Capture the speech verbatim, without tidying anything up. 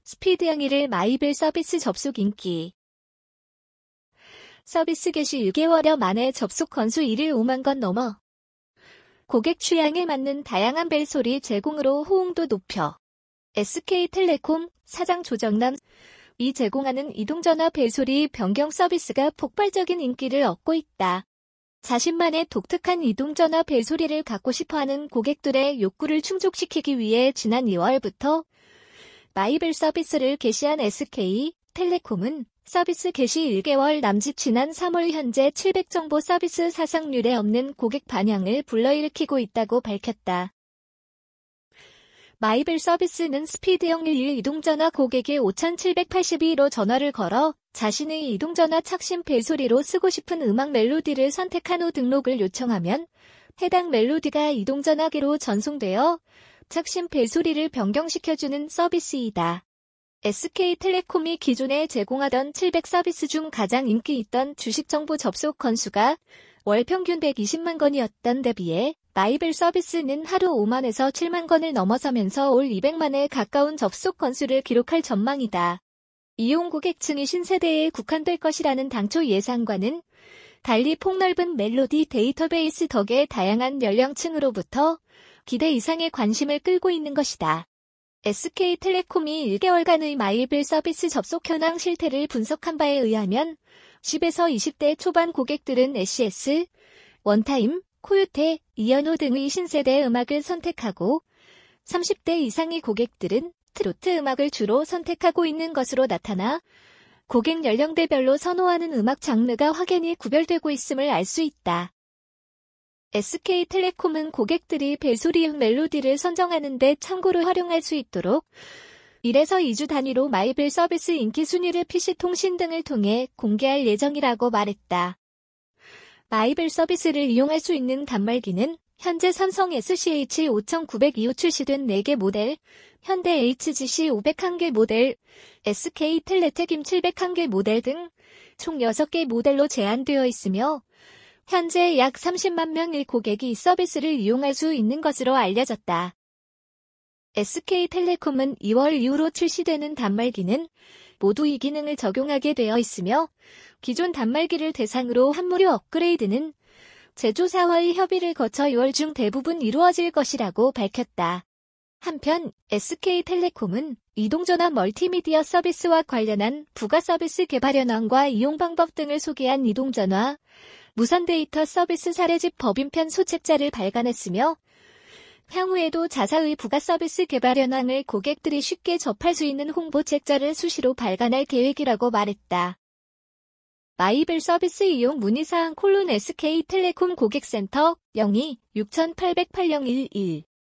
스피드 영일일 마이벨 서비스 접속 인기. 서비스 개시 일 개월여 만에 접속 건수 일일 오만 건 넘어. 고객 취향에 맞는 다양한 벨소리 제공으로 호응도 높여. 에스케이텔레콤 사장 조정남 이 제공하는 이동전화 벨소리 변경 서비스가 폭발적인 인기를 얻고 있다. 자신만의 독특한 이동전화 벨소리를 갖고 싶어하는 고객들의 욕구를 충족시키기 위해 지난 이월부터 마이벨 서비스를 개시한 에스케이텔레콤은 서비스 개시 일 개월 남짓 지난 삼월 현재 칠백 정보 서비스 사상 유례 없는 고객 반향을 불러일으키고 있다고 밝혔다. 마이벨 서비스는 스피드 영일일 이동전화 고객이 오천칠백팔십이로 전화를 걸어 자신의 이동전화 착신 벨소리로 쓰고 싶은 음악 멜로디를 선택한 후 등록을 요청하면 해당 멜로디가 이동전화기로 전송되어 착신 벨소리를 변경시켜주는 서비스이다. 에스케이텔레콤이 기존에 제공하던 칠백 서비스 중 가장 인기 있던 주식정보 접속 건수가 월 평균 백이십만 건이었던 데 비해 마이벨 서비스는 하루 오만에서 칠만 건을 넘어서면서 올 이백만에 가까운 접속 건수를 기록할 전망이다. 이용 고객층이 신세대에 국한될 것이라는 당초 예상과는 달리 폭넓은 멜로디 데이터베이스 덕에 다양한 연령층으로부터 기대 이상의 관심을 끌고 있는 것이다. 에스케이텔레콤이 일 개월간의 마이벨 서비스 접속 현황 실태를 분석한 바에 의하면 십에서 이십 대 초반 고객들은 에스이에스, 원타임, 코요테, 이연호 등의 신세대 음악을 선택하고 삼십 대 이상의 고객들은 트로트 음악을 주로 선택하고 있는 것으로 나타나 고객 연령대별로 선호하는 음악 장르가 확연히 구별되고 있음을 알 수 있다. 에스케이텔레콤은 고객들이 벨소리형 멜로디를 선정하는 데 참고로 활용할 수 있도록 일에서 이 주 단위로 마이벨 서비스 인기 순위를 피씨통신 등을 통해 공개할 예정이라고 말했다. 마이벨 서비스를 이용할 수 있는 단말기는 현재 삼성 에스씨에이치 오천구백이 호 출시된 네 개 모델, 현대 에이치지씨 오백일 개 모델, 에스케이텔레텍임 칠백일 개 모델 등 총 여섯 개 모델로 제한되어 있으며 현재 약 삼십만 명의 고객이 이 서비스를 이용할 수 있는 것으로 알려졌다. 에스케이텔레콤은 이월 이후로 출시되는 단말기는 모두 이 기능을 적용하게 되어 있으며 기존 단말기를 대상으로 한 무료 업그레이드는 제조사와의 협의를 거쳐 이월 중 대부분 이루어질 것이라고 밝혔다. 한편 에스케이텔레콤은 이동전화 멀티미디어 서비스와 관련한 부가 서비스 개발 현황과 이용 방법 등을 소개한 이동전화 무선 데이터 서비스 사례집 법인편 소책자를 발간했으며 향후에도 자사의 부가 서비스 개발 현황을 고객들이 쉽게 접할 수 있는 홍보책자를 수시로 발간할 계획이라고 말했다. 마이벨 서비스 이용 문의사항 콜론 에스케이텔레콤 고객센터 영이 육팔공팔 영일일